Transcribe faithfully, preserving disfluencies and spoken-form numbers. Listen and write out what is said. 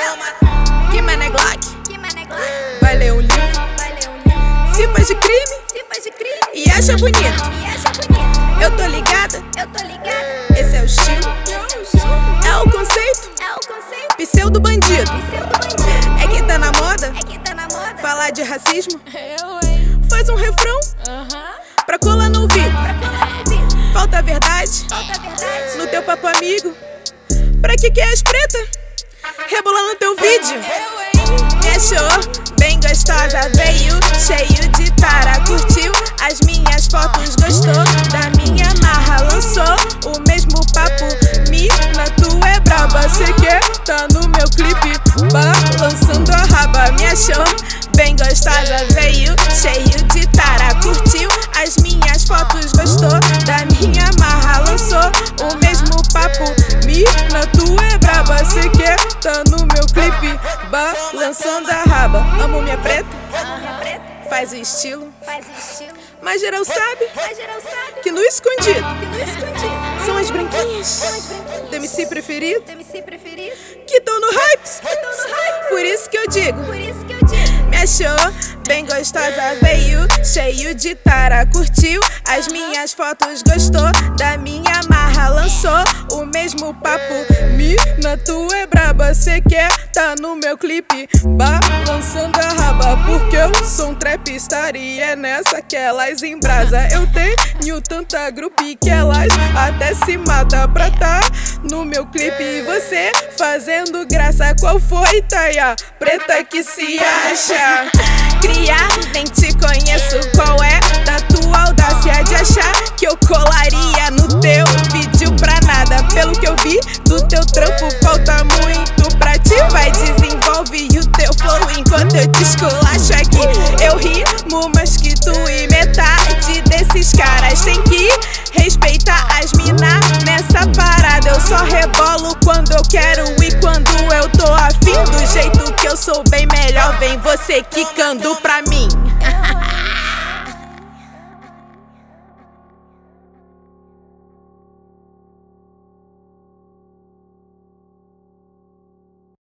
Que mané Glock, vai ler um livro. Se faz de crime e acha bonito, eu tô ligada, esse é o estilo, é o conceito, pseudo bandido. É que tá na moda falar de racismo. Faz um refrão pra colar no ouvido. Falta verdade no teu papo amigo. Pra que que és preta? Rebolando teu vídeo. Me achou bem gostosa, veio cheio de tara. Curtiu as minhas fotos, gostou da minha marra. Lançou o mesmo papo, mina, tu é braba. Cê quer tá no meu clipe, balançando a raba. Me achou bem gostosa, veio cheio de tara. Curtiu as minhas fotos, gostou da minha marra. Lançou o mesmo papo, mina, tu é braba. Cê quer tá no meu clipe, balançando a raba. Amo minha preta, faz o estilo, mas geral sabe que no escondido são as branquinhas do M C preferido que tão no hype. Por isso que eu digo, me achou bem gostosa, veio cheio de tara. Curtiu as minhas fotos, gostou da minha marra. Lançou o mesmo papo, mina, tu é braba. Cê quer tá no meu clipe, balançando a raba. Porque eu sou um trapstar e é nessa que elas embrasa. Eu tenho tanta grupi que elas até se mata pra tá no meu clipe. E você fazendo graça, qual foi, Taia? Preta que se acha cria, nem te conheço, qual é da tua audácia de achar que eu colaria no teu vídeo pra nada? Pelo que eu vi do teu trampo, falta muito pra ti. Vai, desenvolve o teu flow enquanto eu te esculacho aqui. Eu rimo mais que tu e metade desses caras tem que respeitar as mina nessa parada. Eu só rebolo quando eu quero e quando eu tô afim. Do jeito que eu sou bem melhor, vem você quicando pra mim.